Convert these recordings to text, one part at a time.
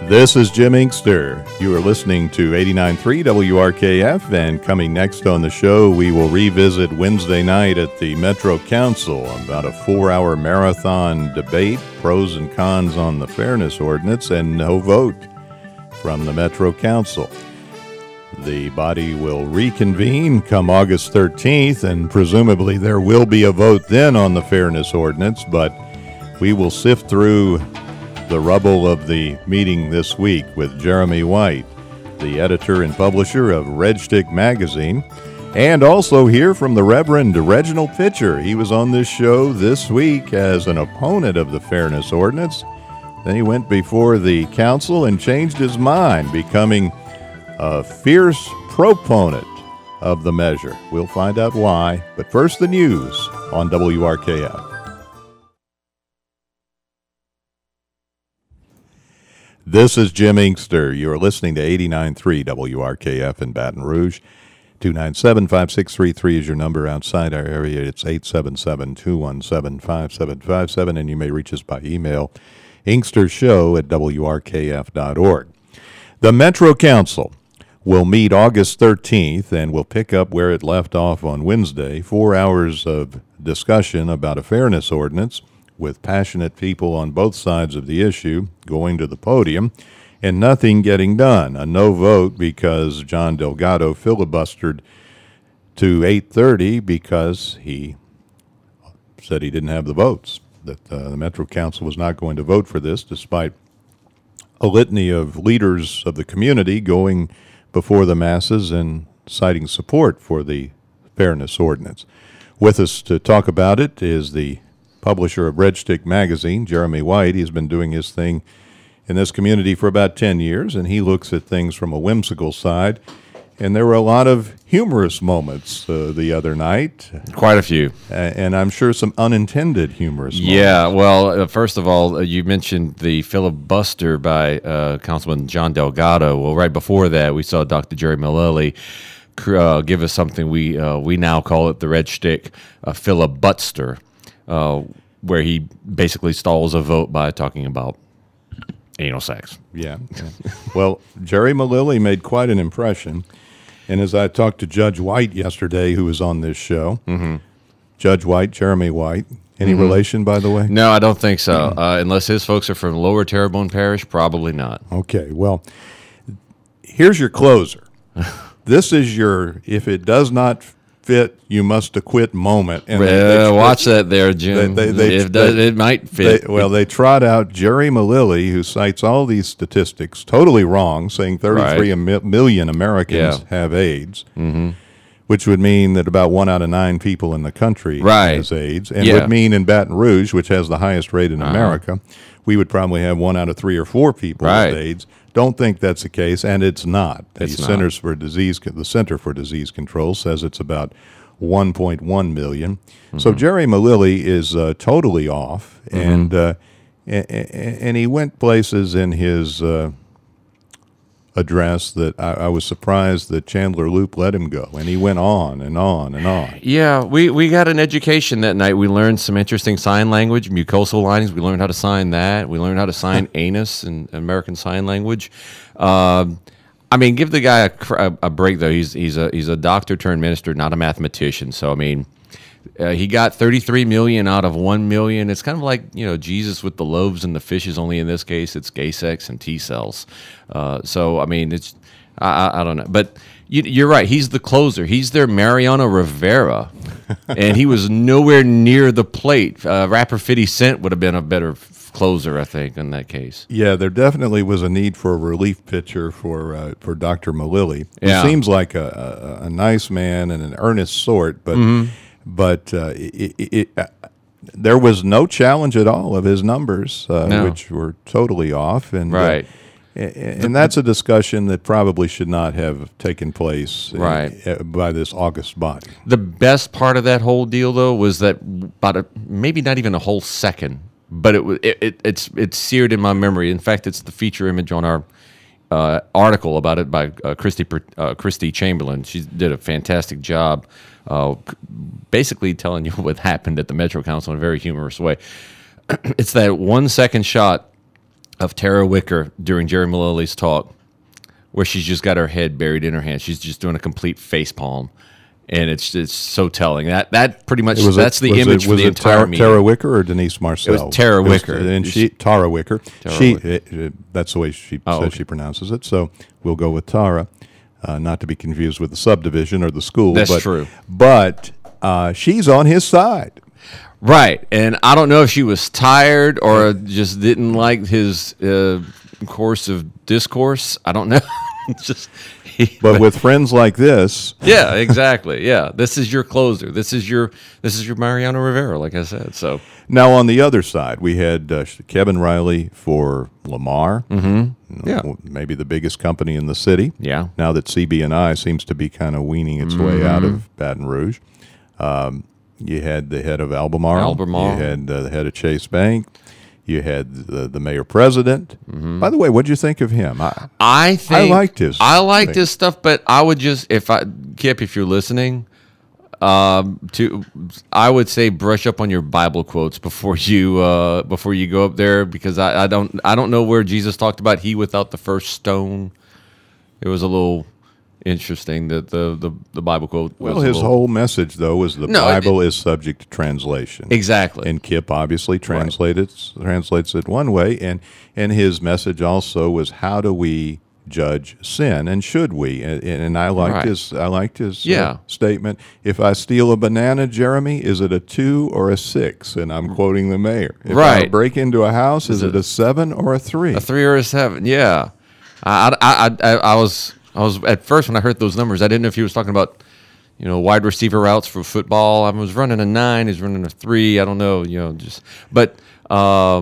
This is Jim Inkster. You are listening to 89.3 WRKF, and coming next on the show, we will revisit Wednesday night at the Metro Council about a 4-hour marathon debate, pros and cons on the Fairness Ordinance, and no vote from the Metro Council. The body will reconvene come August 13th, and presumably there will be a vote then on the Fairness Ordinance, but we will sift through the rubble of the meeting this week with Jeremy White, the editor and publisher of Red Stick Magazine, and also hear from the Reverend Reginald Pitcher. He was on this show this week as an opponent of the Fairness Ordinance. Then he went before the council and changed his mind, becoming a fierce proponent of the measure. We'll find out why, but first the news on WRKF. This is Jim Inkster. You're listening to 89.3 WRKF in Baton Rouge. 297-5633 is your number outside our area. It's 877-217-5757, and you may reach us by email, inkstershow@wrkf.org. The Metro Council will meet August 13th and will pick up where it left off on Wednesday. 4 hours of discussion about a fairness ordinance, with passionate people on both sides of the issue going to the podium and nothing getting done. A no vote because John Delgado filibustered to 8:30 because he said he didn't have the votes, that the Metro Council was not going to vote for this, despite a litany of leaders of the community going before the masses and citing support for the Fairness Ordinance. With us to talk about it is the publisher of Red Stick Magazine, Jeremy White. He's been doing his thing in this community for about 10 years, and he looks at things from a whimsical side. And there were a lot of humorous moments the other night. Quite a few. And I'm sure some unintended humorous moments. Yeah, well, first of all, you mentioned the filibuster by Councilman John Delgado. Well, right before that, we saw Dr. Jerry Malili give us something we now call it the Red Stick filibuster. Where he basically stalls a vote by talking about anal sex. Yeah. Well, Jerry Malili made quite an impression. And as I talked to Judge White yesterday, who was on this show, Judge White, Jeremy White, any relation, by the way? No, I don't think so. Unless his folks are from Lower Terrebonne Parish, probably not. Okay, well, here's your closer. This is your, if it does not fit, you must acquit moment. And watch that there, Jim. It might fit. They trot out Jerry Malili, who cites all these statistics totally wrong, saying 33 million Americans have AIDS, which would mean that about 1 out of 9 people in the country has AIDS, and would mean in Baton Rouge, which has the highest rate in America, we would probably have 1 out of 3 or 4 people with AIDS. Don't think that's the case, and it's not. The Center for Disease Control says it's about 1.1 million. So Jerry Malili is totally off, and he went places in his address that I was surprised that Chandler Loop let him go, and he went on and on and on. Yeah, we got an education that night. We learned some interesting sign language, mucosal linings. We learned how to sign that. We learned how to sign anus in American Sign Language. I mean, give the guy a break, though. He's a doctor turned minister, not a mathematician. So, I mean, he got 33 million out of 1 million. It's kind of like, Jesus with the loaves and the fishes, only in this case it's gay sex and T cells. So, I mean, it's I don't know. But you're right. He's the closer. He's their Mariano Rivera, and he was nowhere near the plate. Rapper 50 Cent would have been a better closer, I think, in that case. Yeah, there definitely was a need for a relief pitcher for Dr. Malili. He seems like a nice man and an earnest sort, but there was no challenge at all of his numbers, which were totally off. And, and that's a discussion that probably should not have taken place by this August body. The best part of that whole deal, though, was that maybe not even a whole second, but it's seared in my memory. In fact, it's the feature image on our article about it by Christy Chamberlain. She did a fantastic job basically telling you what happened at the Metro Council in a very humorous way. It's that 1 second shot of Tara Wicker during Jerry Maloney's talk, where she's just got her head buried in her hand. She's just doing a complete face palm, and it's so telling. That pretty much that's the image for the entire meeting. Tara Wicker or Denise Marcel? It was Tara Wicker. Tara Wicker. That's the way she says she pronounces it. So we'll go with Tara, not to be confused with the subdivision or the school. That's true. But she's on his side. Right, and I don't know if she was tired or just didn't like his course of discourse. I don't know. But with friends like this, yeah, exactly. Yeah, this is your closer. This is your Mariano Rivera, like I said. So now on the other side, we had Kevin Riley for Lamar. Maybe the biggest company in the city. Yeah. Now that CB&I seems to be kind of weaning its way out of Baton Rouge. You had the head of Albemarle. You had the head of Chase Bank. You had the mayor-president. By the way, what did you think of him? I liked his stuff, but I would just, Kip, if you're listening, I would say brush up on your Bible quotes before you go up there, because I don't know where Jesus talked about he without the first stone. It was a little interesting that the Bible quote was his whole message, though, was the Bible is subject to translation. Exactly. And Kip obviously translates it one way, and his message also was, how do we judge sin, and should we? And I liked his statement. If I steal a banana, Jeremy, is it a 2 or a 6? And I'm quoting the mayor. If I break into a house, is it a 7 or a 3? A 3 or a 7, yeah. I was at first, when I heard those numbers, I didn't know if he was talking about, wide receiver routes for football. I was running a 9, he's running a 3. I don't know, but I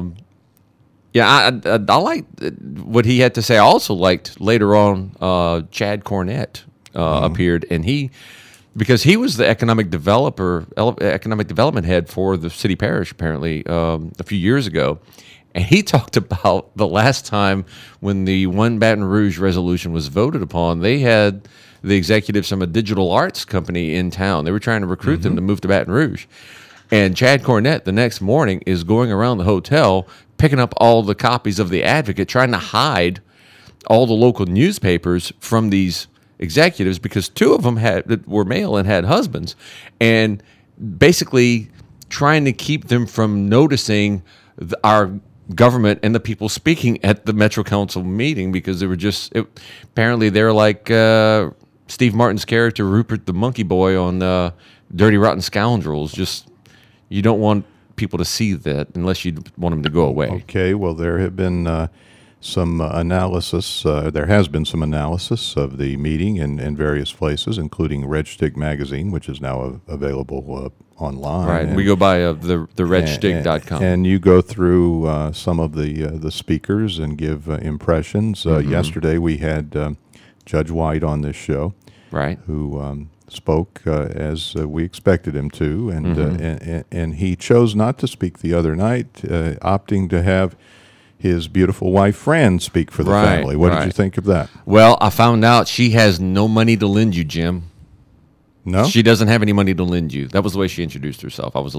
liked what he had to say. I also liked later on Chad Cornett appeared, and because he was the economic development head for the city parish apparently a few years ago. And he talked about the last time when the One Baton Rouge resolution was voted upon, they had the executives from a digital arts company in town. They were trying to recruit them to move to Baton Rouge. And Chad Cornett the next morning is going around the hotel, picking up all the copies of The Advocate, trying to hide all the local newspapers from these executives, because 2 of them were male and had husbands, and basically trying to keep them from noticing our government and the people speaking at the Metro Council meeting, because they were apparently they're like Steve Martin's character Rupert the Monkey Boy on Dirty Rotten Scoundrels. Just, you don't want people to see that unless you want them to go away. Okay, well, there have been some analysis. There has been some analysis of the meeting in various places, including Red Stick magazine, which is now available online. Right, we go by the redstick.com. And you go through some of the speakers and give impressions. Yesterday we had Judge White on this show, right, who spoke as we expected him to, and he chose not to speak the other night, opting to have his beautiful wife, Fran, speak for the family. What did you think of that? Well, I found out she has no money to lend you, Jim. No? She doesn't have any money to lend you. That was the way she introduced herself. It was a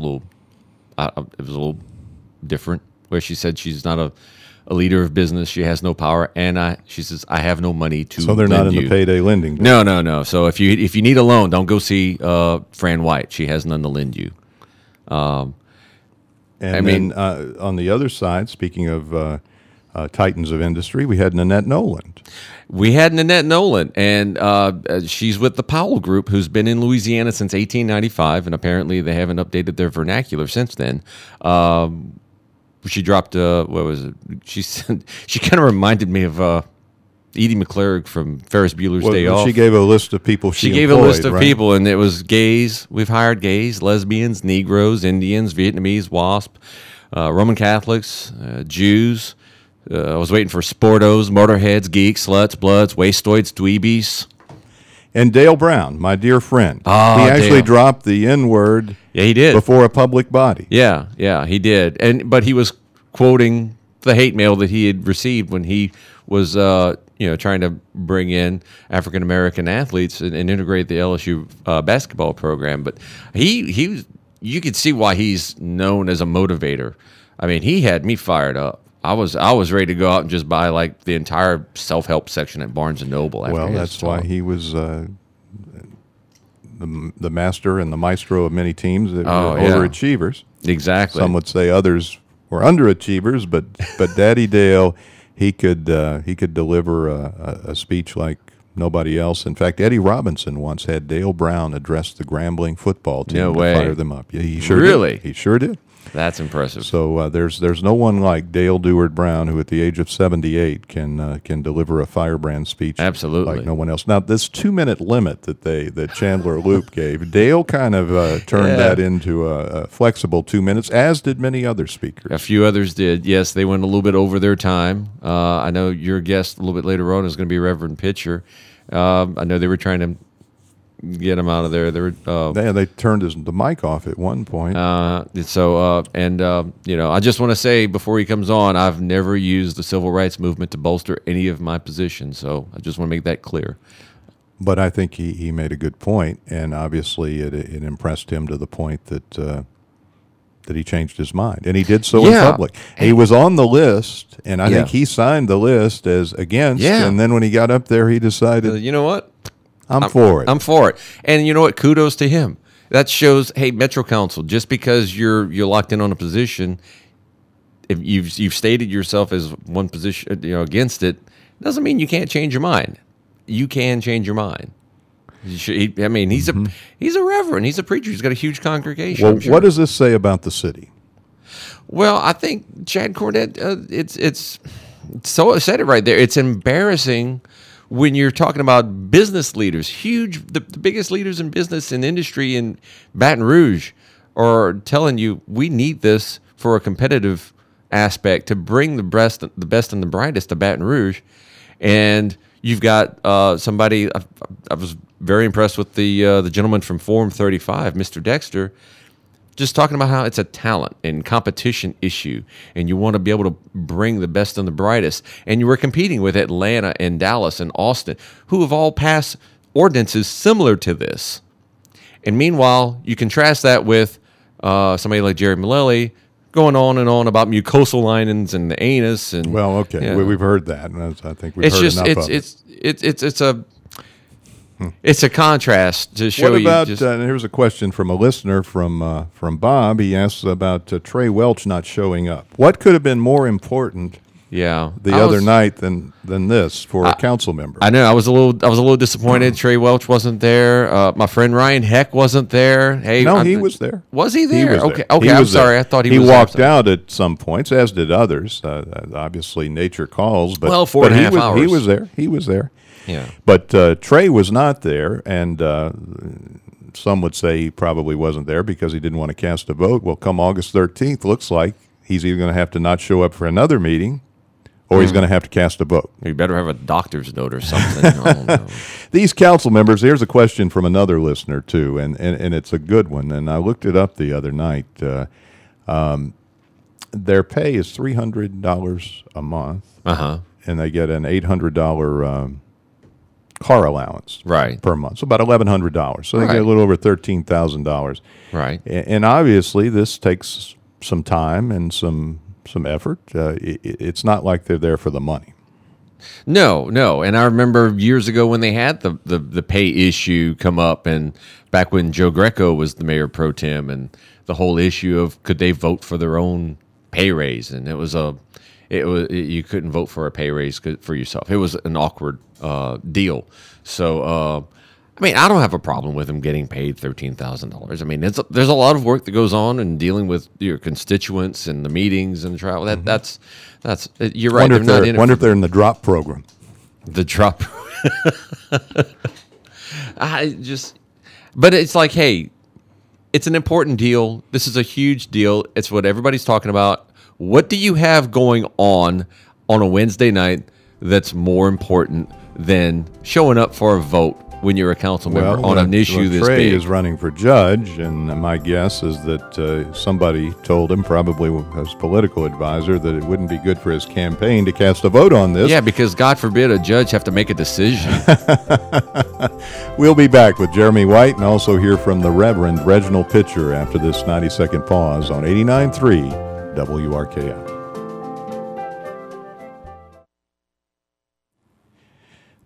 little different, where she said she's not a leader of business. She has no power, and she says, I have no money to lend you. So they're not in the payday lending business. No. So if you need a loan, don't go see Fran White. She has none to lend you. And then on the other side, speaking of titans of industry, we had Nanette Noland. And she's with the Powell Group, who's been in Louisiana since 1895, and apparently they haven't updated their vernacular since then. She dropped, what was it? She kind of reminded me of Edie McClurg from Ferris Bueller's Day Off. She gave a list of people she gave a list of people, and it was gays. We've hired gays, lesbians, Negroes, Indians, Vietnamese, WASP, Roman Catholics, Jews. I was waiting for sportos, motorheads, geeks, sluts, bloods, wastoids, dweebies. And Dale Brown, my dear friend. Oh, he actually Dale dropped the N-word. Yeah, he did. Before a public body. Yeah, he did. But he was quoting the hate mail that he had received when he was trying to bring in African American athletes and integrate the LSU basketball program. But you could see why he's known as a motivator. I mean, he had me fired up. I was ready to go out and just buy like the entire self-help section at Barnes and Noble. Well, that's why he was the master and the maestro of many teams that were overachievers. Exactly. Some would say others were underachievers, but Daddy Dale, he could deliver a speech like nobody else. In fact, Eddie Robinson once had Dale Brown address the Grambling football team to fire them up. Yeah, he sure really? did. He sure did. That's impressive. So there's no one like Dale Deward Brown, who at the age of 78 can deliver a firebrand speech. Absolutely. Like no one else. Now this 2-minute limit that Chandler Loop gave, Dale kind of turned that into a flexible 2 minutes, as did many other speakers. A few others did. Yes, they went a little bit over their time. I know your guest a little bit later on is going to be Reverend Pitcher. I know they were trying to get him out of there. They turned the mic off at one point. I just want to say before he comes on, I've never used the civil rights movement to bolster any of my positions. So I just want to make that clear. But I think he made a good point, and obviously it impressed him to the point that he changed his mind, and he did so in public. He was on the list, and I think he signed the list as against. And then when he got up there, he decided, you know what? I'm for it. I'm for it. And you know what? Kudos to him. That shows, hey, Metro Council, just because you're locked in on a position, if you've stated yourself as one position, against it, doesn't mean you can't change your mind. You can change your mind. He's a reverend. He's a preacher. He's got a huge congregation. Well, what does this say about the city? Well, I think Chad Cornett, it's so said it right there. It's embarrassing when you're talking about business leaders, the biggest leaders in business and industry in Baton Rouge are telling you we need this for a competitive aspect to bring the best and the brightest to Baton Rouge. And you've got somebody, I was very impressed with the gentleman from Forum 35, Mr. Dexter, just talking about how it's a talent and competition issue, and you want to be able to bring the best and the brightest. And you were competing with Atlanta and Dallas and Austin, who have all passed ordinances similar to this. And meanwhile, you contrast that with somebody like Jerry Malelli going on and on about mucosal linings and the anus. And well, okay, we've heard that, and I think we've heard enough of it. It's a contrast to show you. What about, and here's a question from a listener from Bob. He asks about Trey Welch not showing up. What could have been more important other night than this for a council member? I know. I was a little disappointed Trey Welch wasn't there. My friend Ryan Heck wasn't there. Hey, he was there. Was he there? He was there. Okay. I'm sorry. I thought he was there. He walked out at some points, as did others. Obviously, nature calls. But 4.5 hours. He was there. Yeah. But Trey was not there, and some would say he probably wasn't there because he didn't want to cast a vote. Well, come August 13th, looks like he's either going to have to not show up for another meeting or he's going to have to cast a vote. You better have a doctor's note or something. I don't know. These council members, here's a question from another listener, too, and it's a good one, and I looked it up the other night. Their pay is $300 a month, and they get an $800 car allowance per month, so about $1,100. So they get a little over $13,000. Right. And obviously, this takes some time and some effort. It's not like they're there for the money. No. And I remember years ago when they had the pay issue come up, and back when Joe Greco was the mayor pro tem, and the whole issue of could they vote for their own pay raise, and it was you couldn't vote for a pay raise for yourself. It was an awkward deal. So, I don't have a problem with them getting paid $13,000. There's a lot of work that goes on in dealing with your constituents and the meetings and the travel. That's you're right. Wonder if they're in the drop program. The drop. But it's like, hey, it's an important deal. This is a huge deal. It's what everybody's talking about. What do you have going on a Wednesday night that's more important than showing up for a vote when you're a council member on an issue this Trey big? Is running for judge, and my guess is that somebody told him, probably his political advisor, that it wouldn't be good for his campaign to cast a vote on this. Yeah, because God forbid a judge have to make a decision. We'll be back with Jeremy White and also hear from the Reverend Reginald Pitcher after this 90-second pause on 89.3 WRKF.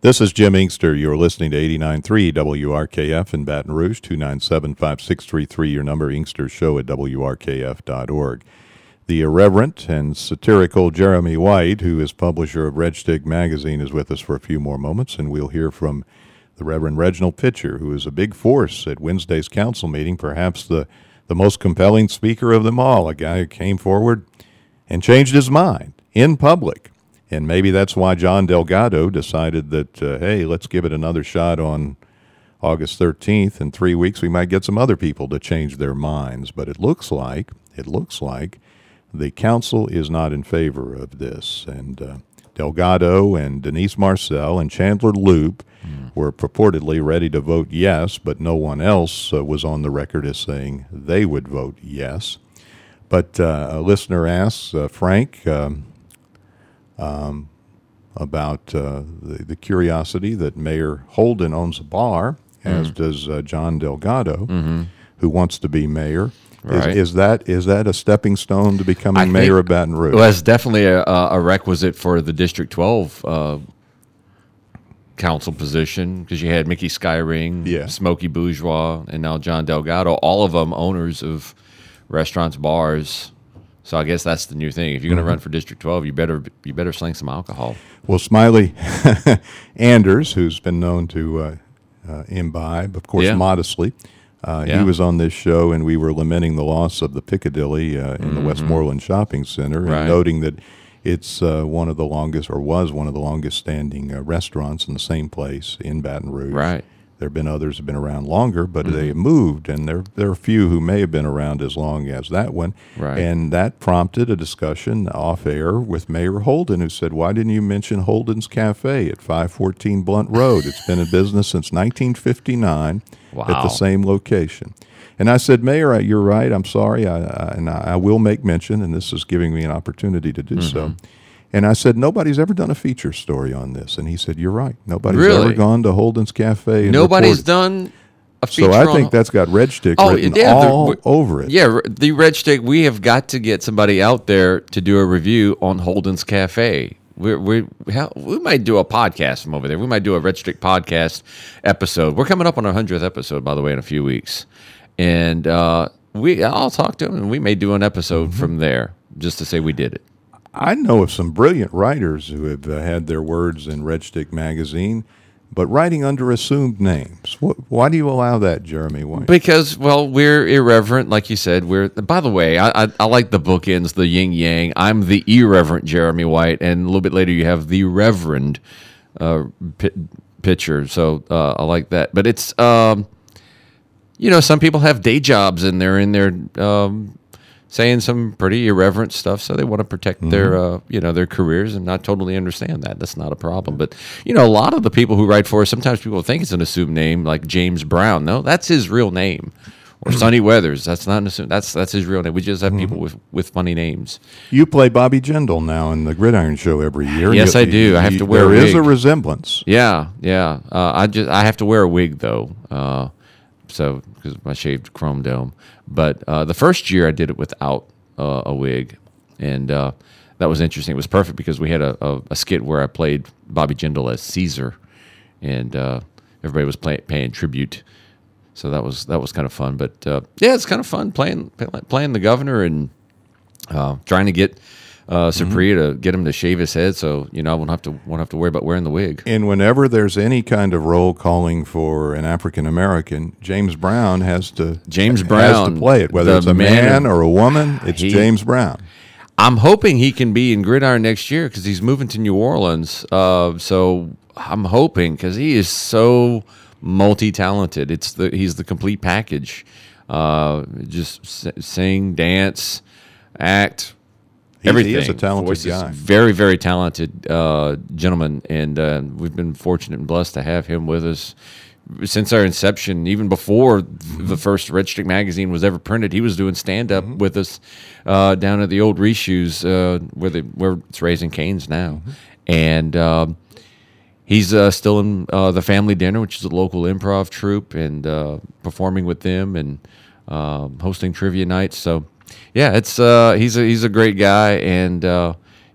This is Jim Inkster. You're listening to 89.3 WRKF in Baton Rouge, 297-5633, your number, Inkster Show at WRKF.org. The irreverent and satirical Jeremy White, who is publisher of Red Stick Magazine, is with us for a few more moments, and we'll hear from the Reverend Reginald Pitcher, who is a big force at Wednesday's council meeting, perhaps the most compelling speaker of them all, a guy who came forward and changed his mind in public. And maybe that's why John Delgado decided that, hey, let's give it another shot on August 13th. In 3 weeks, we might get some other people to change their minds. But it looks like the council is not in favor of this. And Delgado and Denise Marcel and Chandler Loop were purportedly ready to vote yes, but no one else was on the record as saying they would vote yes. But a listener asks, Frank, about the curiosity that Mayor Holden owns a bar, as does John Delgado, who wants to be mayor. Right. Is that a stepping stone to becoming mayor of Baton Rouge? Well, that's definitely a requisite for the District 12 council position, because you had Mickey Skyring, Smokey Bourgeois, and now John Delgado, all of them owners of restaurants, bars. So I guess that's the new thing. If you're going to run for District 12, you better sling some alcohol. Well, Smiley Anders, who's been known to imbibe, of course, modestly, he was on this show, and we were lamenting the loss of the Piccadilly in the Westmoreland Shopping Center, and noting that it's one of the longest, or was one of the longest standing restaurants in the same place in Baton Rouge. Right. There have been others who have been around longer, but they have moved, and there are a few who may have been around as long as that one. Right. And that prompted a discussion off air with Mayor Holden, who said, "Why didn't you mention Holden's Cafe at 514 Blunt Road? It's been in business since 1959 at the same location." And I said, "Mayor, you're right. I'm sorry, and I will make mention, and this is giving me an opportunity to do so." And I said, "Nobody's ever done a feature story on this." And he said, "You're right. Nobody's ever gone to Holden's Cafe and Nobody's done a feature. So I think that's got Red Stick written all over it. Yeah, the Red Stick. We have got to get somebody out there to do a review on Holden's Cafe. We might do a podcast from over there. We might do a Red Stick podcast episode. We're coming up on our 100th episode, by the way, in a few weeks. And I'll talk to him, and we may do an episode from there just to say we did it. I know of some brilliant writers who have had their words in Red Stick Magazine, but writing under assumed names. Why do you allow that, Jeremy White? Because, well, we're irreverent, like you said. By the way, I like the bookends, the yin-yang. I'm the irreverent Jeremy White, and a little bit later you have the Reverend Pitcher, so I like that. But it's, some people have day jobs, and they're in there saying some pretty irreverent stuff, so they want to protect their, their careers, and not totally understand that. That's not a problem. But, a lot of the people who write for us, sometimes people think it's an assumed name, like James Brown. No, that's his real name. Or Sonny Weathers. That's not an assumed. That's his real name. We just have people with funny names. You play Bobby Jindal now in the Gridiron Show every year. Yes, I do. I have to wear a wig. There is a resemblance. Yeah. I have to wear a wig, though. So, because I shaved chrome dome. But the first year I did it without a wig, and that was interesting. It was perfect because we had a skit where I played Bobby Jindal as Caesar, and everybody was paying tribute. So that was kind of fun. But it's kind of fun playing the governor and trying to get Supriya to get him to shave his head, so I won't have to worry about wearing the wig. And whenever there's any kind of role calling for an African American, James Brown has to play it, whether it's a man or a woman. It's James Brown. I'm hoping he can be in Gridiron next year because he's moving to New Orleans. So I'm hoping, because he is so multi-talented. He's the complete package. Just sing, dance, act. Everything. He is a talented guy. Very, very talented gentleman, and we've been fortunate and blessed to have him with us since our inception. Even before the first Red Stick magazine was ever printed, he was doing stand-up with us down at the old Reshoes, where it's Raising Cane's now. And he's still in the Family Dinner, which is a local improv troupe, and performing with them and hosting trivia nights. So, yeah, it's he's a great guy, and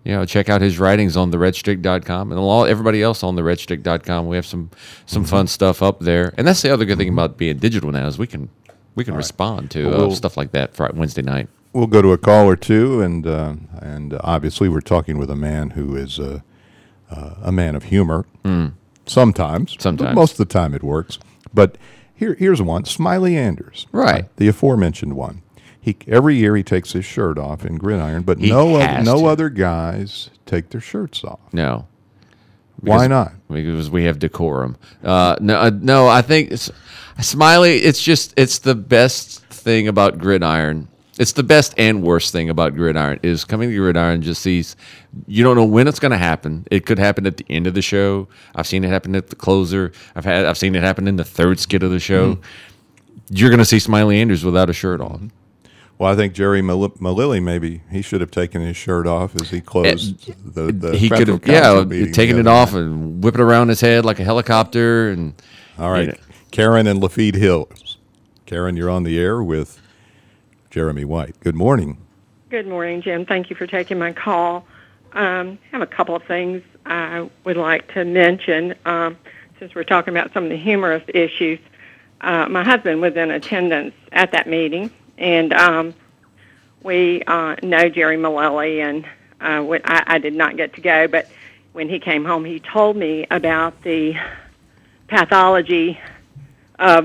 check out his writings on theredstick.com and everybody else on theredstick.com. We have some fun stuff up there. And that's the other good thing about being digital now is we can respond to stuff like that Friday, Wednesday night. We'll go to a call or two, and obviously we're talking with a man who is a man of humor. Sometimes. But most of the time it works. But here's one, Smiley Anders. Right. The aforementioned one. Every year he takes his shirt off in Gridiron, but no other guys take their shirts off. No. Why not? Because we have decorum. No, I think Smiley, it's the best thing about Gridiron. It's the best and worst thing about Gridiron is coming to Gridiron and just sees, you don't know when it's going to happen. It could happen at the end of the show. I've seen it happen at the closer. I've seen it happen in the third skit of the show. You're going to see Smiley Anders without a shirt on. Well, I think Jerry Malilly, maybe he should have taken his shirt off as he closed the he could have, taken it off and whip it around his head like a helicopter. And all right, Karen and Lafitte Hills. Karen, you're on the air with Jeremy White. Good morning. Good morning, Jim. Thank you for taking my call. I have a couple of things I would like to mention since we're talking about some of the humorous issues. My husband was in attendance at that meeting, and we know Jerry Malilly, and I did not get to go, but when he came home, he told me about the pathology of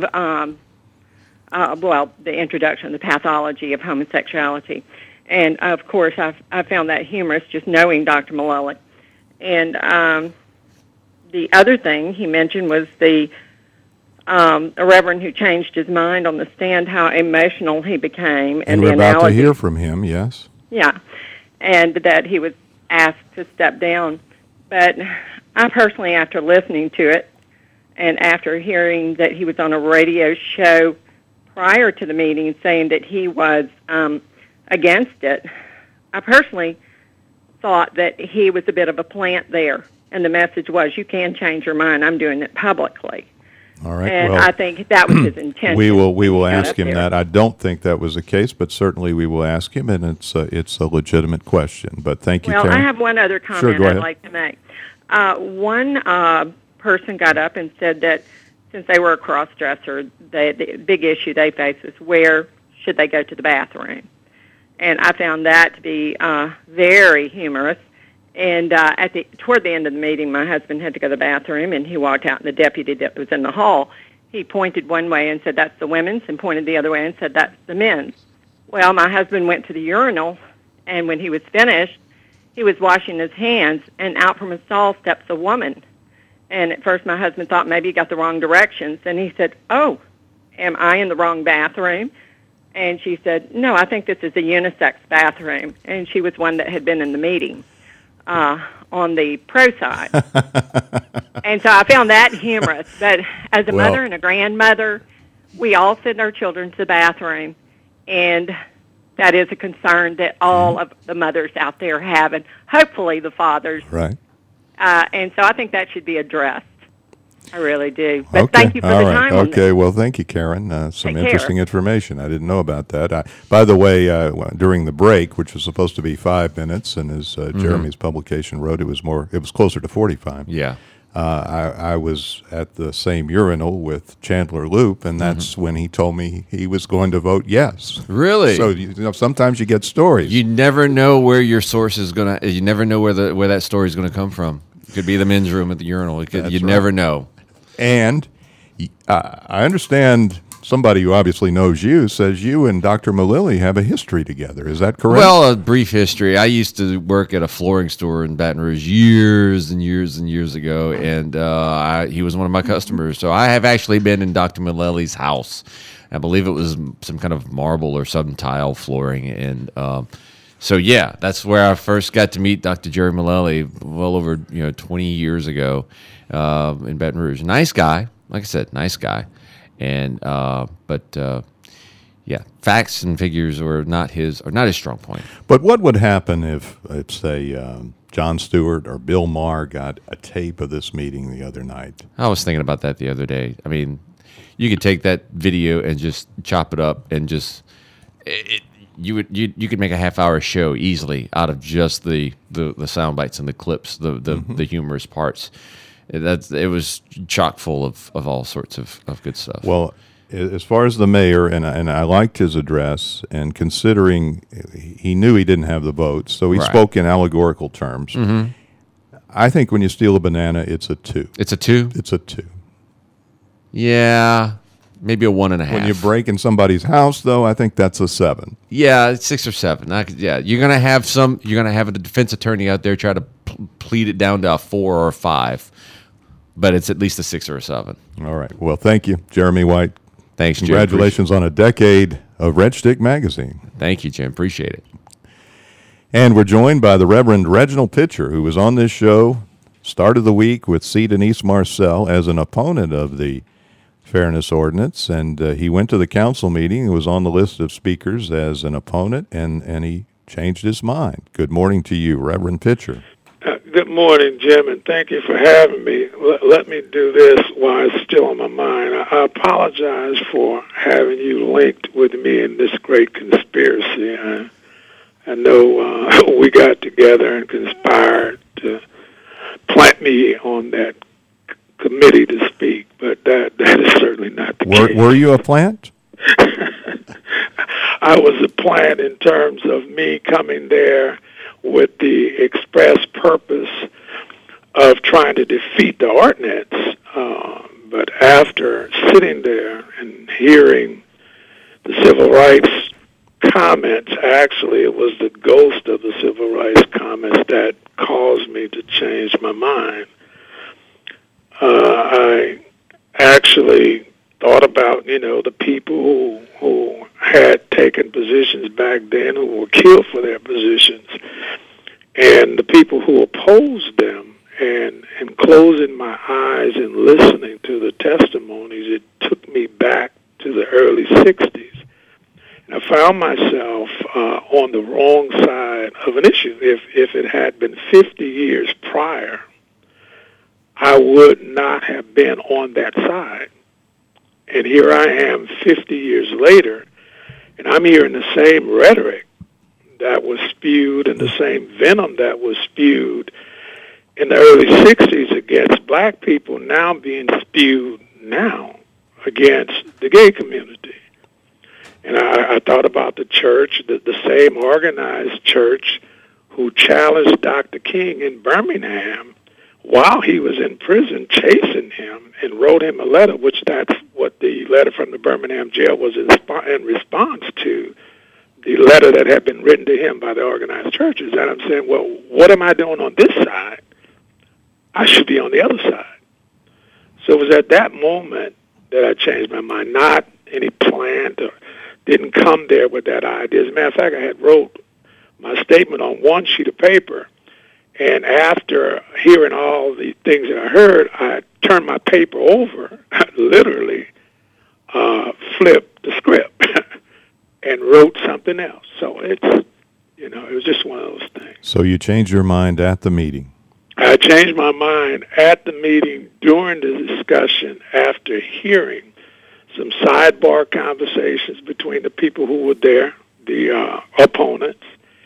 the introduction of the pathology of homosexuality. And, of course, I found that humorous just knowing Dr. Malilly. And the other thing he mentioned was a reverend who changed his mind on the stand, how emotional he became. And we're about to hear from him, yes. Yeah, and that he was asked to step down. But I personally, after listening to it, and after hearing that he was on a radio show prior to the meeting saying that he was against it, I personally thought that he was a bit of a plant there. And the message was, you can change your mind. I'm doing it publicly. All right. And I think that was his intention. We will ask him that. I don't think that was the case, but certainly we will ask him, and it's a legitimate question. But thank you, Karen. Well, I have one other comment I'd like to make. One person got up and said that since they were a cross-dresser, the big issue they faced was where should they go to the bathroom. And I found that to be very humorous. And toward the end of the meeting, my husband had to go to the bathroom, and he walked out, and the deputy that was in the hall, he pointed one way and said, that's the women's, and pointed the other way and said, that's the men's. Well, my husband went to the urinal, and when he was finished, he was washing his hands, and out from a stall steps a woman. And at first my husband thought maybe he got the wrong directions, and he said, oh, am I in the wrong bathroom? And she said, no, I think this is a unisex bathroom. And she was one that had been in the meeting on the pro side. And so I found that humorous. But as a mother and a grandmother, we all send our children to the bathroom, and that is a concern that all of the mothers out there have, and hopefully the fathers. Right. And so I think that should be addressed. I really do. But thank you for the time on this. Well, thank you, Karen. Some interesting information. I didn't know about that. By the way, during the break, which was supposed to be 5 minutes, and as Jeremy's publication wrote, it was closer to 45. Yeah. I was at the same urinal with Chandler Loop, and that's when he told me he was going to vote yes. Really? So sometimes you get stories. You never know where your source is gonna. You never know where that story is going to come from. It could be the men's room at the urinal. You never know. And I understand somebody who obviously knows you says you and Dr. Malilly have a history together. Is that correct? Well, a brief history. I used to work at a flooring store in Baton Rouge years and years and years ago, and he was one of my customers. So I have actually been in Dr. Malilly's house. I believe it was some kind of marble or some tile flooring. And so, yeah, that's where I first got to meet Dr. Jerry Malilly well over 20 years ago in Baton Rouge. Nice guy. Like I said, nice guy. And facts and figures are not his strong point. But what would happen if, let's say, Jon Stewart or Bill Maher got a tape of this meeting the other night? I was thinking about that the other day. I mean, you could take that video and just chop it up and just you could make a half-hour show easily out of just the sound bites and the clips, the humorous parts. It was chock full of all sorts of good stuff. Well, as far as the mayor, and I liked his address, and considering he knew he didn't have the votes, so he spoke in allegorical terms. Mm-hmm. I think when you steal a banana, it's a 2. It's a 2? It's a 2. Yeah, maybe a 1.5. When you break in somebody's house, though, I think that's a 7. Yeah, it's 6 or 7. You're gonna have a defense attorney out there try to plead it down to a 4 or a 5, but it's at least a 6 or a 7. All right. Well, thank you, Jeremy White. Thanks, Jim. Congratulations on a decade of Red Stick Magazine. Thank you, Jim. Appreciate it. And we're joined by the Reverend Reginald Pitcher, who was on this show, started the week with C. Denise Marcel as an opponent of the Fairness Ordinance, and he went to the council meeting. He was on the list of speakers as an opponent, and he changed his mind. Good morning to you, Reverend Pitcher. Good morning, Jim, and thank you for having me. Let me do this while it's still on my mind. I apologize for having you linked with me in this great conspiracy. I know we got together and conspired to plant me on that committee to speak, but that is certainly not the case. Were you a plant? I was a plant in terms of me coming there with the express purpose of trying to defeat the ordinance. But after sitting there and hearing the civil rights comments, actually it was the ghost of the civil rights comments that caused me to change my mind. I actually thought about, the people who had taken positions back then, who were killed for their positions, and the people who opposed them. And closing my eyes and listening to the testimonies, it took me back to the early 60s. And I found myself on the wrong side of an issue. If it had been 50 years prior, I would not have been on that side. And here I am 50 years later, and I'm hearing the same rhetoric that was spewed and the same venom that was spewed in the early 60s against black people now being spewed now against the gay community. And I thought about the church, the same organized church who challenged Dr. King in Birmingham while he was in prison, chasing him, and wrote him a letter, which that's what the letter from the Birmingham jail was in response to the letter that had been written to him by the organized churches. And I'm saying, well, what am I doing on this side? I should be on the other side. So it was at that moment that I changed my mind, not any plan or didn't come there with that idea. As a matter of fact, I had wrote my statement on one sheet of paper, and after hearing all the things that I heard, I turned my paper over, literally flipped the script, and wrote something else. So it was just one of those things. So you changed your mind at the meeting? I changed my mind at the meeting during the discussion after hearing some sidebar conversations between the people who were there, the opponents.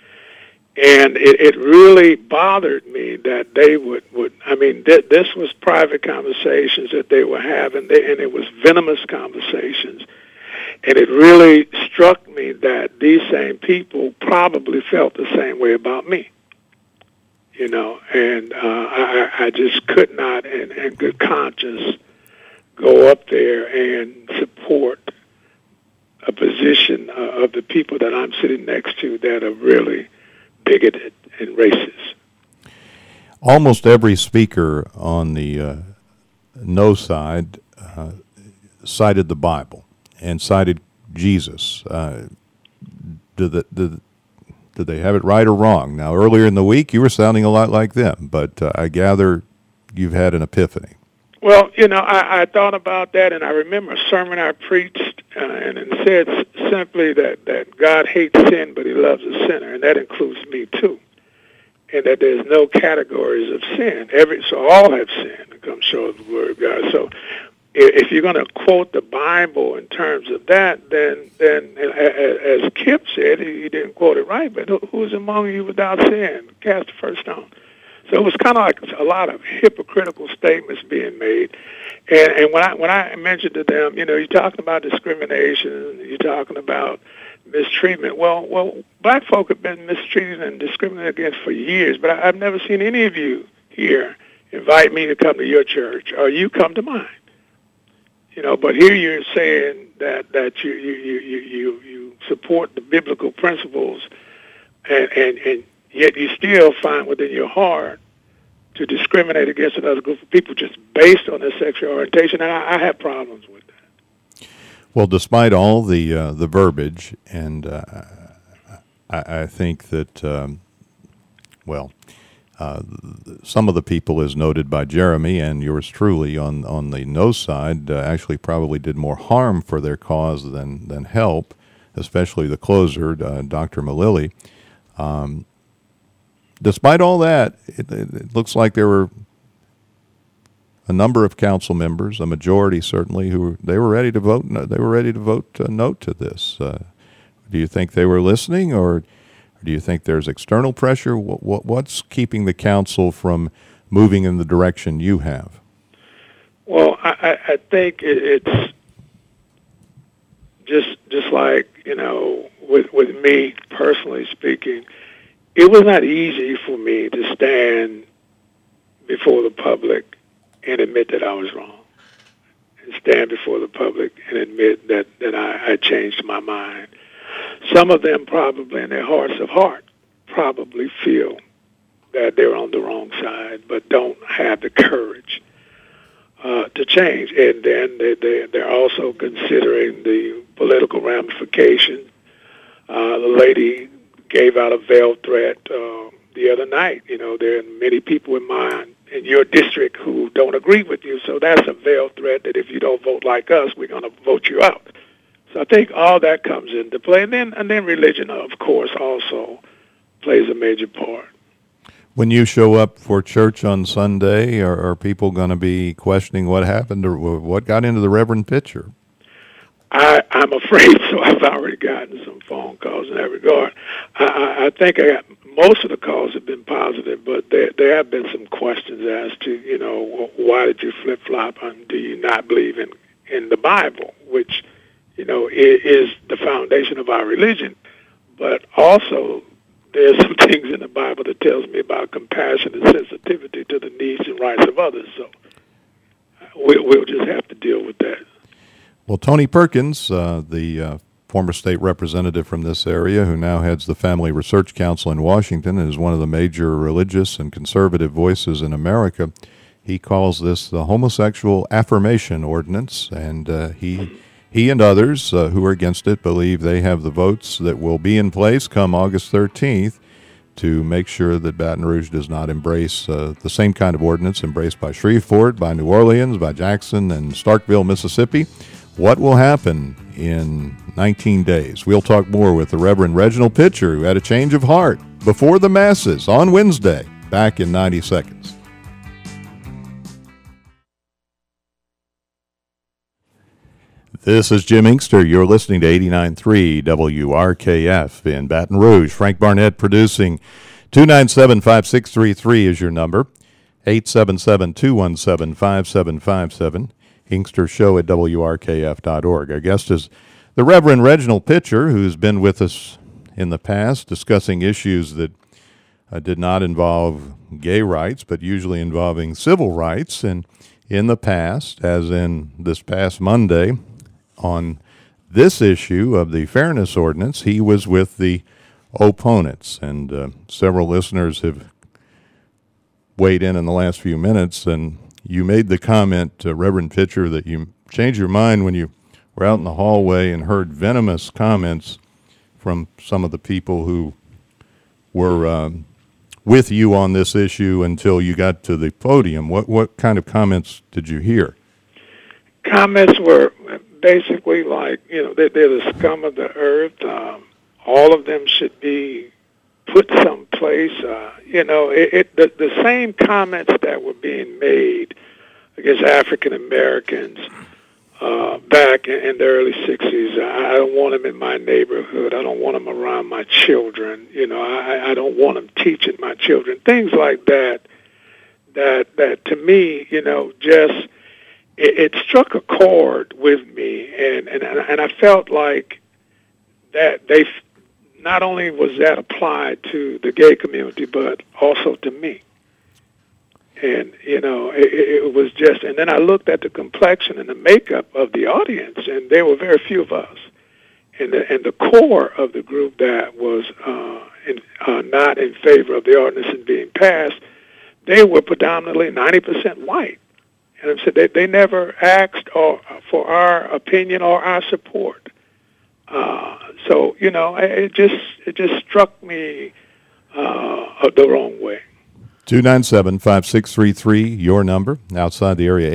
And it really bothered me that they would this was private conversations that they were having, and it was venomous conversations. And it really struck me that these same people probably felt the same way about me. And I just could not, in good conscience, go up there and support a position of the people that I'm sitting next to that are really bigoted and racist. Almost every speaker on the no side cited the Bible and cited Jesus. Did they have it right or wrong? Now, earlier in the week, you were sounding a lot like them, but I gather you've had an epiphany. Well, I thought about that, and I remember a sermon I preached, and it said simply that God hates sin, but he loves a sinner, and that includes me too, and that there's no categories of sin. So all have sinned and come short of the word of God. So if you're going to quote the Bible in terms of that, then as Kip said, he didn't quote it right, but who's among you without sin? Cast the first stone. So it was kind of like a lot of hypocritical statements being made. And when I mentioned to them, you're talking about discrimination, you're talking about mistreatment. Well, black folk have been mistreated and discriminated against for years, but I've never seen any of you here invite me to come to your church or you come to mine. But here you're saying that you support the biblical principles, and yet you still find within your heart to discriminate against another group of people just based on their sexual orientation, and I have problems with that. Well, despite all the verbiage, and I think that, some of the people, as noted by Jeremy and yours truly on the no side, actually probably did more harm for their cause than help, especially the closer, Dr. Malili. Despite all that, it looks like there were a number of council members, a majority certainly, they were ready to vote. They were ready to vote no to this. Do you think they were listening, or do you think there's external pressure? What's keeping the council from moving in the direction you have? Well, I think it's just like, with me personally speaking, it was not easy for me to stand before the public and admit that I was wrong, and stand before the public and admit that I changed my mind. Some of them probably in their hearts of heart probably feel that they're on the wrong side, but don't have the courage to change. And then they're also considering the political ramifications. The lady gave out a veiled threat the other night. There are many people in your district who don't agree with you, so that's a veiled threat that if you don't vote like us, we're going to vote you out. So I think all that comes into play, and then religion, of course, also plays a major part. When you show up for church on Sunday, are people going to be questioning what happened or what got into the Reverend pitcher? I'm afraid so. I've already gotten some phone calls in that regard. I think most of the calls have been positive, but there have been some questions as to, why did you flip-flop, and do you not believe in the Bible, which, is the foundation of our religion. But also, there's some things in the Bible that tells me about compassion and sensitivity to the needs and rights of others. So we'll just have to deal with that. Well, Tony Perkins, the former state representative from this area who now heads the Family Research Council in Washington and is one of the major religious and conservative voices in America, he calls this the homosexual affirmation ordinance, and he and others who are against it believe they have the votes that will be in place come August 13th to make sure that Baton Rouge does not embrace the same kind of ordinance embraced by Shreveport, by New Orleans, by Jackson, and Starkville, Mississippi. What will happen in 19 days? We'll talk more with the Reverend Reginald Pitcher, who had a change of heart before the masses on Wednesday, back in 90 seconds. This is Jim Inkster. You're listening to 89.3 WRKF in Baton Rouge. Frank Barnett producing. 297-5633 is your number. 877-217-5757. Inkster Show at WRKF.org. Our guest is the Reverend Reginald Pitcher, who's been with us in the past discussing issues that did not involve gay rights, but usually involving civil rights. And in the past, as in this past Monday, on this issue of the fairness ordinance, he was with the opponents. And several listeners have weighed in the last few minutes, and you made the comment, Reverend Pitcher, that you changed your mind when you were out in the hallway and heard venomous comments from some of the people who were with you on this issue until you got to the podium. What kind of comments did you hear? Comments were basically like, they're the scum of the earth. All of them should be put someplace. The same comments that were being made against African Americans back in the early 60s. I don't want them in my neighborhood. I don't want them around my children. I don't want them teaching my children. Things like that to me, just it struck a chord with me, and I felt like that they not only was that applied to the gay community, but also to me. And, it was just, and then I looked at the complexion and the makeup of the audience, and there were very few of us. And the core of the group that was not in favor of the ordinance being passed, they were predominantly 90% white. And I said they never asked for our opinion or our support. So, it just struck me the wrong way. 297-5633, your number. Outside the area,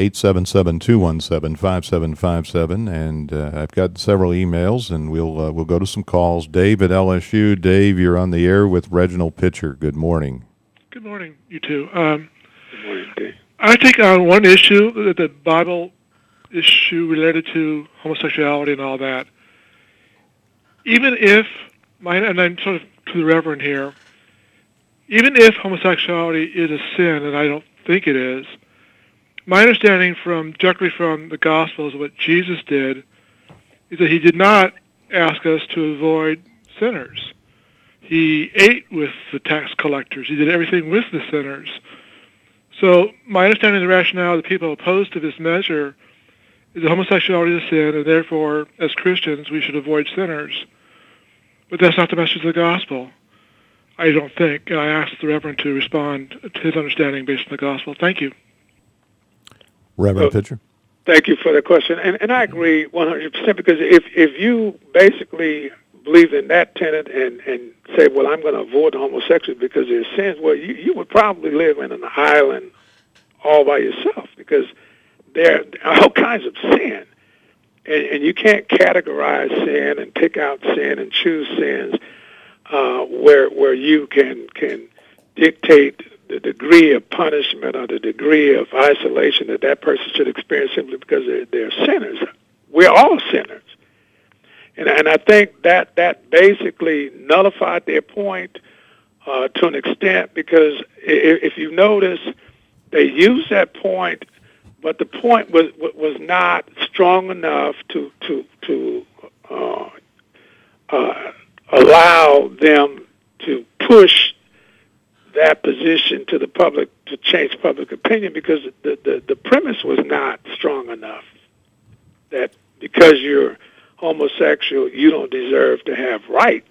877-217-5757. And I've got several emails, and we'll go to some calls. Dave at LSU. Dave, you're on the air with Reginald Pitcher. Good morning. Good morning, you two. Good morning, Dave. I take on one issue, the Bible issue related to homosexuality and all that. Even if, and I'm sort of to the Reverend here, even if homosexuality is a sin, and I don't think it is, my understanding directly from the Gospels of what Jesus did is that he did not ask us to avoid sinners. He ate with the tax collectors. He did everything with the sinners. So my understanding of the rationale of the people opposed to this measure is that homosexuality is a sin, and therefore, as Christians, we should avoid sinners. But that's not the message of the gospel, I don't think. And I asked the Reverend to respond to his understanding based on the gospel. Thank you. Reverend Pitcher. Thank you for the question. And I agree 100% because if you basically believe in that tenet and say, well, I'm going to avoid the homosexuals because they're sins, well, you would probably live in an island all by yourself because there are all kinds of sin. And you can't categorize sin and pick out sin and choose sins where you can dictate the degree of punishment or the degree of isolation that person should experience simply because they're sinners. We're all sinners. And I think that basically nullified their point to an extent because if you notice, they used that point, but the point was not strong enough to allow them to push that position to the public to change public opinion because the premise was not strong enough that because you're homosexual, you don't deserve to have rights.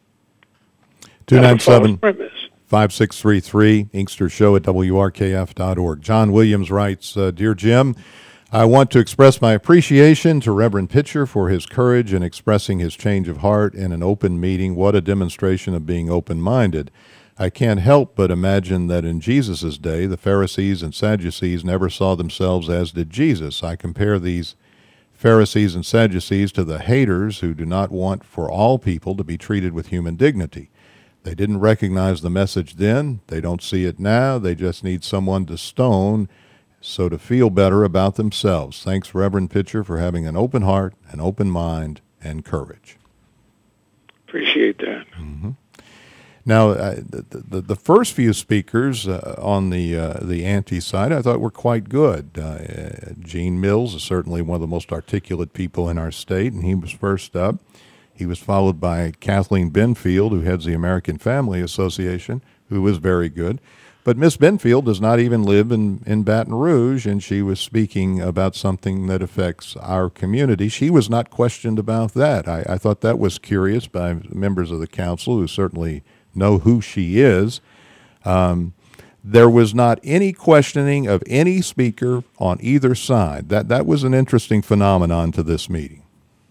297-5633, Inkster Show at WRKF.org. John Williams writes, Dear Jim, I want to express my appreciation to Reverend Pitcher for his courage in expressing his change of heart in an open meeting. What a demonstration of being open-minded. I can't help but imagine that in Jesus' day, the Pharisees and Sadducees never saw themselves as did Jesus. I compare these Pharisees and Sadducees to the haters who do not want for all people to be treated with human dignity. They didn't recognize the message then. They don't see it now. They just need someone to stone so to feel better about themselves. Thanks, Reverend Pitcher, for having an open heart, an open mind, and courage. Appreciate that. Mm-hmm. Now, the first few speakers on the anti-side I thought were quite good. Gene Mills is certainly one of the most articulate people in our state, and he was first up. He was followed by Kathleen Benfield, who heads the American Family Association, who was very good. But Miss Benfield does not even live in Baton Rouge, and she was speaking about something that affects our community. She was not questioned about that. I thought that was curious by members of the council who certainly know who she is. There was not any questioning of any speaker on either side. That was an interesting phenomenon to this meeting.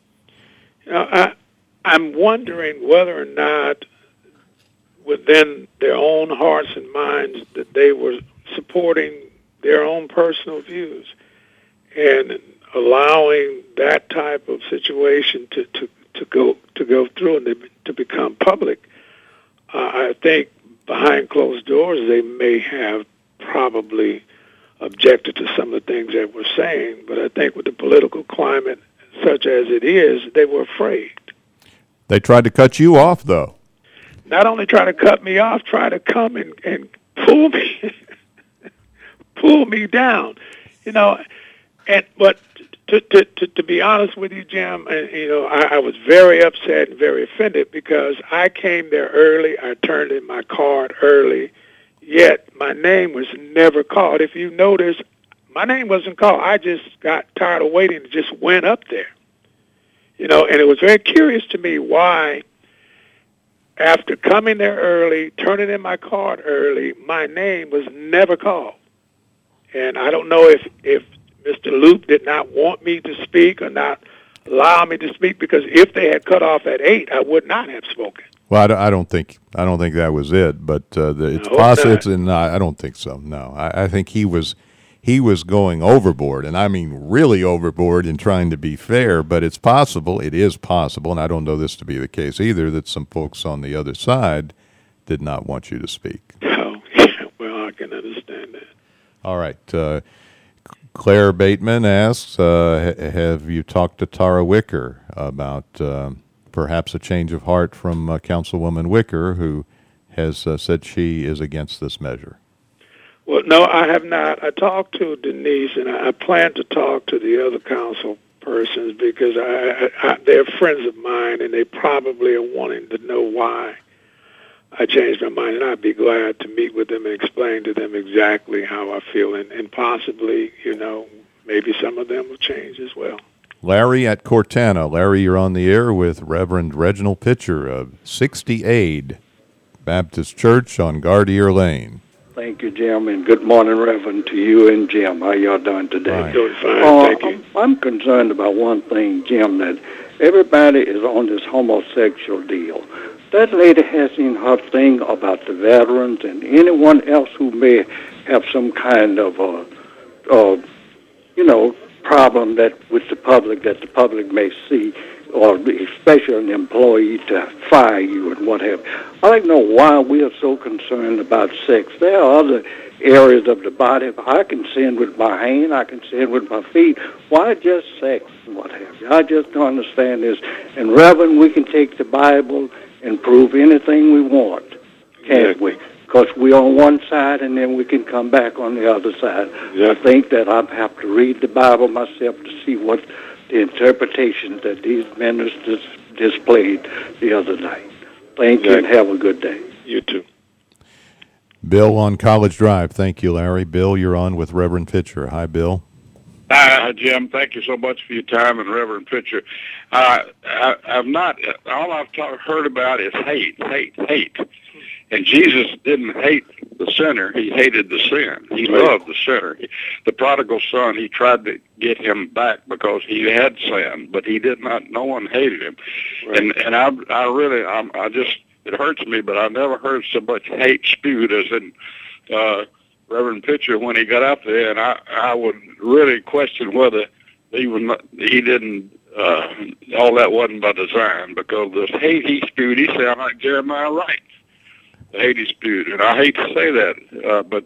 I'm wondering whether or not within their own hearts and minds that they were supporting their own personal views and allowing that type of situation to go through and to become public. I think behind closed doors they may have probably objected to some of the things it is, they were afraid. They tried to cut you off, though. Not only try to cut me off, try to come and pull me, pull me down, but to be honest with you, Jim, I was very upset and very offended because I came there early. I turned in my card early, yet my name was never called. If you notice, my name wasn't called. I just got tired of waiting and just went up there. And it was very curious to me why, after coming there early, turning in my card early, my name was never called. And I don't know if Mr. Loop did not want me to speak or not allow me to speak, because if they had cut off at 8, I would not have spoken. Well, I don't think that was it, but it's possible. I don't think so. No, I think he was going overboard, and I mean really overboard in trying to be fair. But it's possible. It is possible, and I don't know this to be the case either, that some folks on the other side did not want you to speak. Oh, yeah, well, I can understand that. All right. Claire Bateman asks, have you talked to Tara Wicker about perhaps a change of heart from Councilwoman Wicker, who has said she is against this measure? Well, no, I have not. I talked to Denise, and I plan to talk to the other council persons because they're friends of mine, and they probably are wanting to know why I changed my mind, and I'd be glad to meet with them and explain to them exactly how I feel, and possibly, maybe some of them will change as well. Larry at Cortana. Larry, you're on the air with Reverend Reginald Pitcher of 60 Aid Baptist Church on Gardier Lane. Thank you, Jim, and good morning, Reverend, to you and Jim. How y'all doing today? Fine. Doing fine, thank you. I'm concerned about one thing, Jim, that everybody is on this homosexual deal. That lady has in her thing about the veterans and anyone else who may have some kind of, problem with the public may see, or especially an employee to fire you and what have you. I don't know why we are so concerned about sex. There are other areas of the body. I can sin with my hand. I can sin with my feet. Why just sex and what have you? I just don't understand this. And, Reverend, we can take the Bible and prove anything we want, can't we? Because we're on one side, and then we can come back on the other side. Yeah. I think that I have to read the Bible myself to see what the interpretations that these ministers displayed the other night. Thank you, and have a good day. You too. Bill on College Drive. Thank you, Larry. Bill, you're on with Reverend Pitcher. Hi, Bill. Hi, Jim. Thank you so much for your time, and Reverend Pitcher. I've not. All I've heard about is hate. And Jesus didn't hate the sinner; he hated the sin. He loved the sinner. The prodigal son, he tried to get him back because he had sinned, but he did not. No one hated him, right. And I just it hurts me, but I never heard so much hate spewed as in Reverend Pitcher when he got up there, and I would really question whether he didn't. All that wasn't by design, because the hate he spewed, he sounded like Jeremiah Wright. The hate he spewed, and I hate to say that, but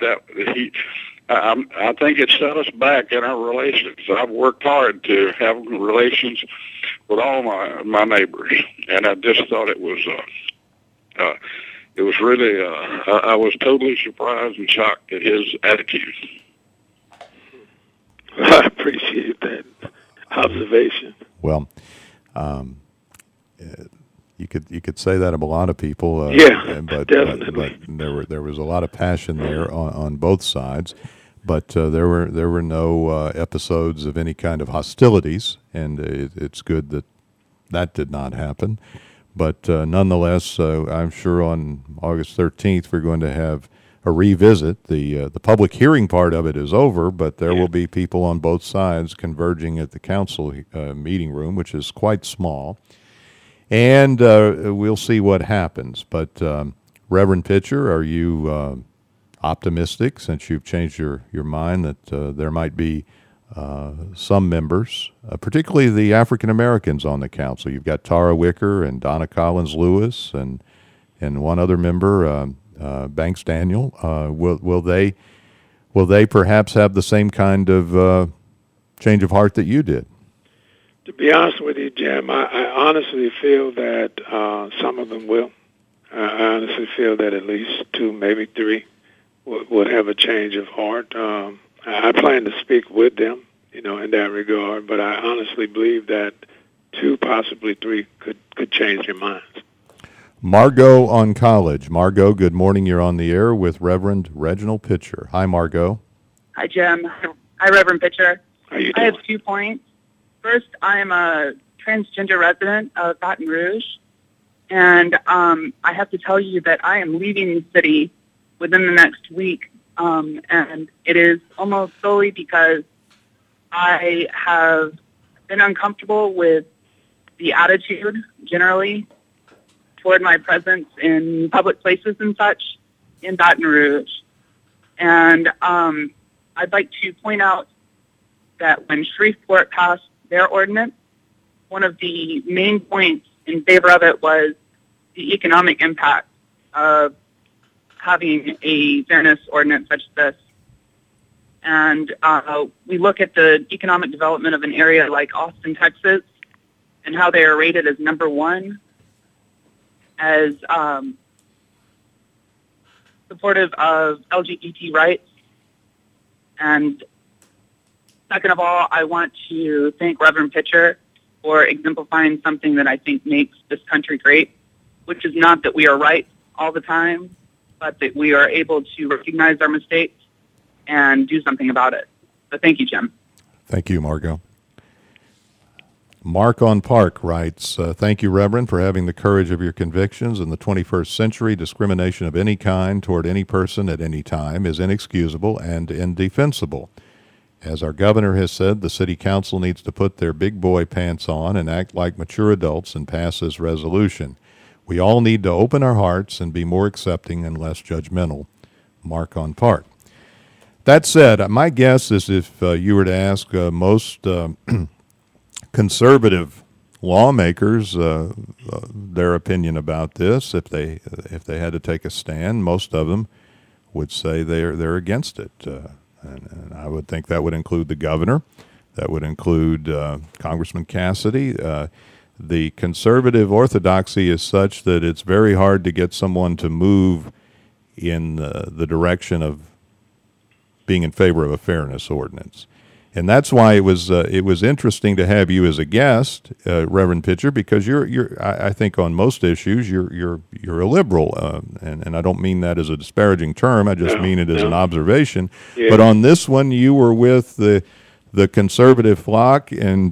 I think it set us back in our relations. I've worked hard to have relations with all my neighbors, and I just thought it was really. I was totally surprised and shocked at his attitude. I appreciate that observation. Well, you could say that of a lot of people. But definitely. But there was a lot of passion there on both sides, but there were no episodes of any kind of hostilities, and it's good that did not happen. But nonetheless, I'm sure on August 13th we're going to have a revisit. The public hearing part of it is over, but there will be people on both sides converging at the council meeting room, which is quite small. And we'll see what happens. But Reverend Pitcher, are you optimistic, since you've changed your mind, that there might be some members, particularly the African Americans on the council? You've got Tara Wicker and Donna Collins Lewis and one other member, Banks Daniel. Will they perhaps have the same kind of change of heart that you did? To be honest with you, Jim, I honestly feel that some of them will. I honestly feel that at least 2, maybe 3 would have a change of heart. I plan to speak with them, in that regard, but I honestly believe that 2, possibly 3 could change their minds. Margot on college. Margot, good morning. You're on the air with Reverend Reginald Pitcher. Hi, Margot. Hi, Jim. Hi, Reverend Pitcher. How you doing? I have 2 points. First, I am a transgender resident of Baton Rouge, and I have to tell you that I am leaving the city within the next week, and it is almost solely because I have been uncomfortable with the attitude generally toward my presence in public places and such in Baton Rouge. And I'd like to point out that when Shreveport passed their ordinance, one of the main points in favor of it was the economic impact of having a fairness ordinance such as this. And we look at the economic development of an area like Austin, Texas, and how they are rated as number 1 as supportive of LGBT rights. And second of all, I want to thank Reverend Pitcher for exemplifying something that I think makes this country great, which is not that we are right all the time, but that we are able to recognize our mistakes and do something about it. So thank you, Jim. Thank you, Margot. Mark on Park writes, thank you, Reverend, for having the courage of your convictions. In the 21st century, discrimination of any kind toward any person at any time is inexcusable and indefensible. As our governor has said, the city council needs to put their big boy pants on and act like mature adults and pass this resolution. We all need to open our hearts and be more accepting and less judgmental. Mark on Park. That said, my guess is if you were to ask most conservative lawmakers their opinion about this, if they had to take a stand, most of them would say they're against it. And I would think that would include the governor. That would include Congressman Cassidy. The conservative orthodoxy is such that it's very hard to get someone to move in the direction of being in favor of a fairness ordinance. And that's why it was interesting to have you as a guest, Reverend Pitcher, because I think on most issues you're a liberal, and I don't mean that as a disparaging term. I just mean it as an observation. Yeah. But on this one, you were with the conservative flock, and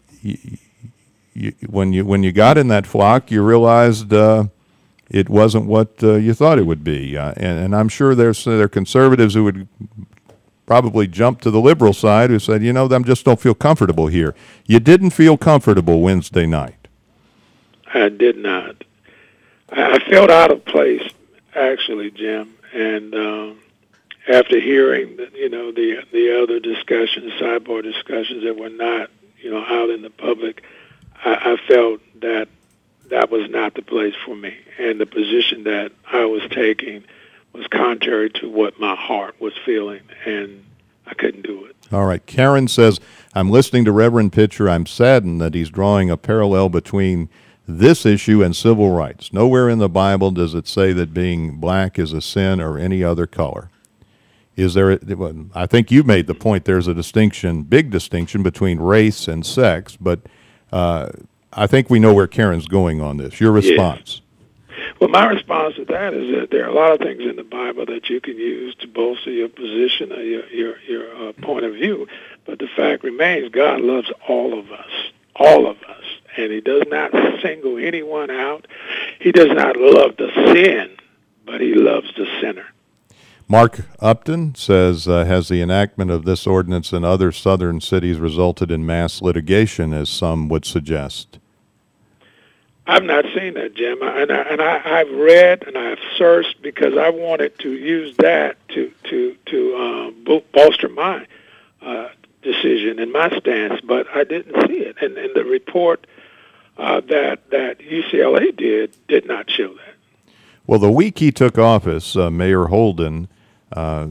when you got in that flock, you realized it wasn't what you thought it would be. And I'm sure there are conservatives who would probably jump to the liberal side who said, I just don't feel comfortable here. You didn't feel comfortable Wednesday night. I did not. I felt out of place, actually, Jim. And after hearing, the other discussions, sidebar discussions that were not, out in the public, I felt that was not the place for me. And the position that I was taking was contrary to what my heart was feeling, and I couldn't do it. All right. Karen says, I'm listening to Reverend Pitcher. I'm saddened that he's drawing a parallel between this issue and civil rights. Nowhere in the Bible does it say that being black is a sin or any other color. Is there? I think you made the point there's a distinction, big distinction, between race and sex, but I think we know where Karen's going on this. Your response? Yes. Well, my response to that is that there are a lot of things in the Bible that you can use to bolster your position or your point of view. But the fact remains, God loves all of us, and He does not single anyone out. He does not love the sin, but He loves the sinner. Mark Upton says, has the enactment of this ordinance in other southern cities resulted in mass litigation, as some would suggest? I've not seen that, Jim, and I've read and I've searched because I wanted to use that to bolster my decision and my stance, but I didn't see it. And the report that UCLA did not show that. Well, the week he took office, Mayor Holden,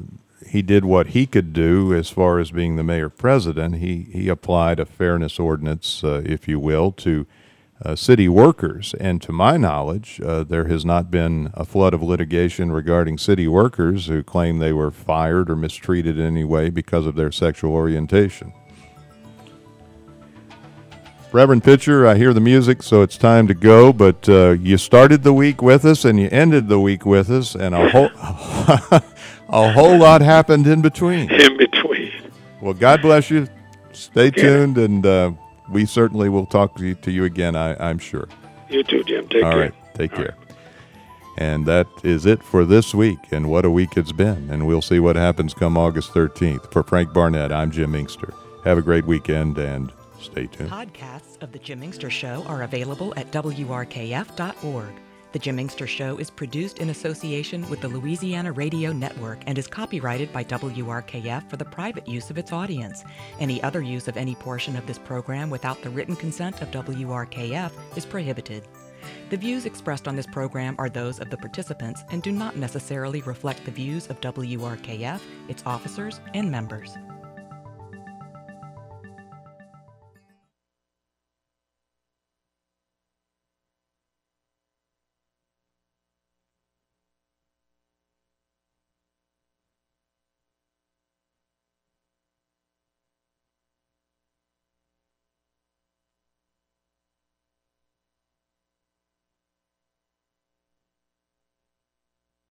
he did what he could do as far as being the mayor-president. He applied a fairness ordinance, if you will, to city workers. And to my knowledge, there has not been a flood of litigation regarding city workers who claim they were fired or mistreated in any way because of their sexual orientation. Reverend Pitcher, I hear the music, so it's time to go, but you started the week with us and you ended the week with us, and a whole lot happened in between. Well, God bless you. Stay tuned, and we certainly will talk to you again, I'm sure. You too, Jim. Take care. All right, take care. And that is it for this week, and what a week it's been, and we'll see what happens come August 13th. For Frank Barnett, I'm Jim Inkster. Have a great weekend, and stay tuned. Podcasts of The Jim Inkster Show are available at WRKF.org. The Jim Inkster Show is produced in association with the Louisiana Radio Network and is copyrighted by WRKF for the private use of its audience. Any other use of any portion of this program without the written consent of WRKF is prohibited. The views expressed on this program are those of the participants and do not necessarily reflect the views of WRKF, its officers, and members.